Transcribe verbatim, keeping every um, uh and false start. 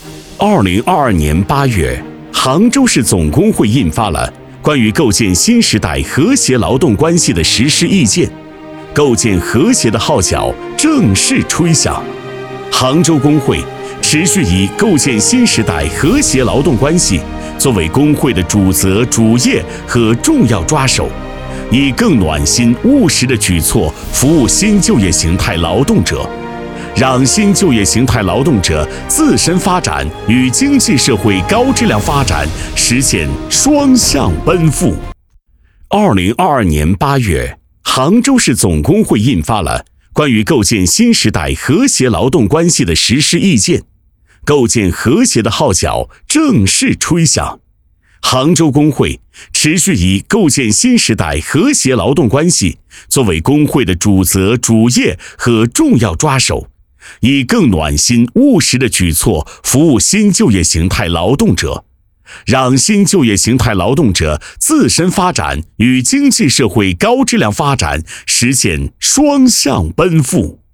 二零二二年八月，杭州市总工会印发了关于构建新时代和谐劳动关系的实施意见，构建和谐的号角正式吹响。杭州工会持续以构建新时代和谐劳动关系作为工会的主责、主业和重要抓手，以更暖心务实的举措服务新就业形态劳动者，让新就业形态劳动者自身发展与经济社会高质量发展实现双向奔赴。二零二二年八月，杭州市总工会印发了关于构建新时代和谐劳动关系的实施意见，构建和谐的号角正式吹响。杭州工会持续以构建新时代和谐劳动关系作为工会的主责、主业和重要抓手，以更暖心务实的举措服务新就业形态劳动者，让新就业形态劳动者自身发展与经济社会高质量发展实现双向奔赴。